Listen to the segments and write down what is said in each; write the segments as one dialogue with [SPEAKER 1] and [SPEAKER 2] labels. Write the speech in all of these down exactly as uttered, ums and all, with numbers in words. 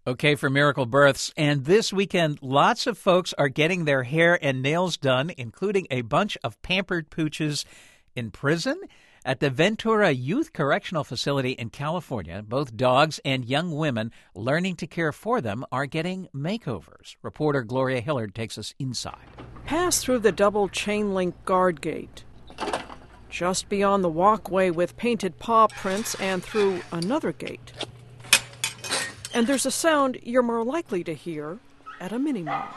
[SPEAKER 1] Okay, for Miracle Births. And this weekend, lots of folks are getting their hair and nails done, including a bunch of pampered pooches in prison. At the Ventura Youth Correctional Facility in California, both dogs and young women learning to care for them are getting makeovers. Reporter Gloria Hillard takes us inside.
[SPEAKER 2] Pass through the double chain-link guard gate. Just beyond the walkway with painted paw prints and through another gate. And there's a sound you're more likely to hear at a mini-mall.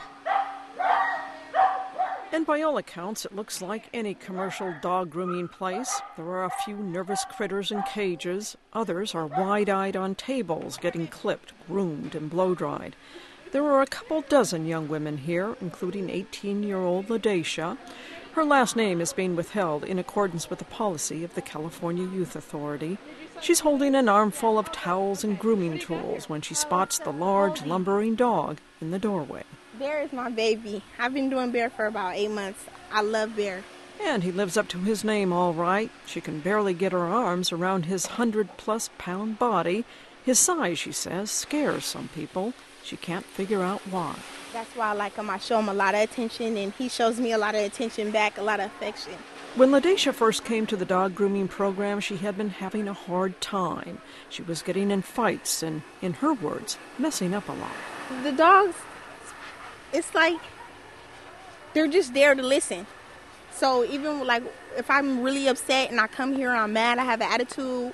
[SPEAKER 2] And by all accounts, it looks like any commercial dog grooming place. There are a few nervous critters in cages. Others are wide-eyed on tables, getting clipped, groomed, and blow-dried. There are a couple dozen young women here, including eighteen-year-old LaDacia. Her last name is being withheld in accordance with the policy of the California Youth Authority. She's holding an armful of towels and grooming tools when she spots the large, lumbering dog in the doorway.
[SPEAKER 3] Bear is my baby. I've been doing Bear for about eight months. I love Bear.
[SPEAKER 2] And he lives up to his name all right. She can barely get her arms around his hundred-plus pound body. His size, she says, scares some people. She can't figure out why.
[SPEAKER 3] That's why I like him. I show him a lot of attention, and he shows me a lot of attention back, a lot of affection.
[SPEAKER 2] When LaDacia first came to the dog grooming program, she had been having a hard time. She was getting in fights and, in her words, messing up a lot.
[SPEAKER 3] The dogs, it's like they're just there to listen. So even like if I'm really upset and I come here and I'm mad, I have an attitude,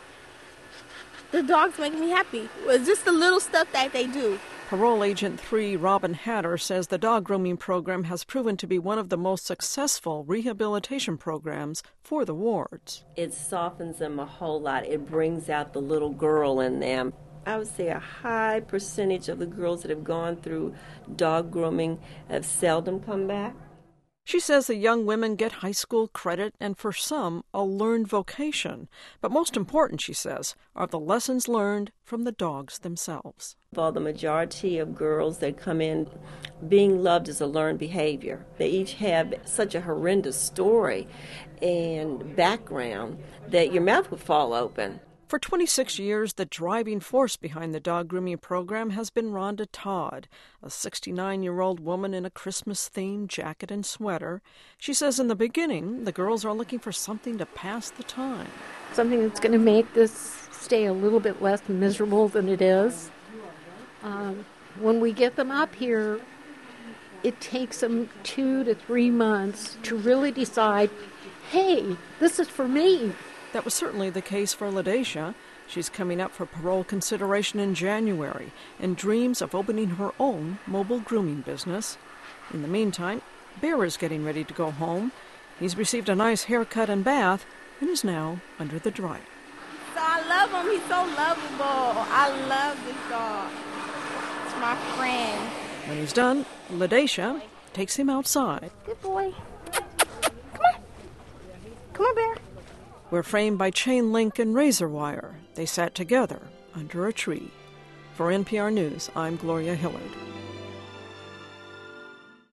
[SPEAKER 3] the dogs make me happy. It's just the little stuff that they do.
[SPEAKER 2] Parole Agent three Robin Hatter says the dog grooming program has proven to be one of the most successful rehabilitation programs for the wards.
[SPEAKER 4] It softens them a whole lot. It brings out the little girl in them. I would say a high percentage of the girls that have gone through dog grooming have seldom come back.
[SPEAKER 2] She says the young women get high school credit and, for some, a learned vocation. But most important, she says, are the lessons learned from the dogs themselves.
[SPEAKER 4] For the majority of girls that come in, being loved is a learned behavior. They each have such a horrendous story and background that your mouth would fall open.
[SPEAKER 2] For twenty-six years, the driving force behind the dog grooming program has been Rhonda Todd, a sixty-nine-year-old woman in a Christmas-themed jacket and sweater. She says in the beginning, the girls are looking for something to pass the time.
[SPEAKER 5] Something that's going to make this stay a little bit less miserable than it is. Um, when we get them up here, it takes them two to three months to really decide, hey, this is for me.
[SPEAKER 2] That was certainly the case for LaDacia. She's coming up for parole consideration in January and dreams of opening her own mobile grooming business. In the meantime, Bear is getting ready to go home. He's received a nice haircut and bath and is now under the dryer.
[SPEAKER 3] So I love him. He's so lovable. I love this dog. It's my friend.
[SPEAKER 2] When he's done, LaDacia takes him outside.
[SPEAKER 3] Good boy. Come on. Come on, Bear.
[SPEAKER 2] Where framed by chain link and razor wire, they sat together under a tree. For N P R News, I'm Gloria Hillard.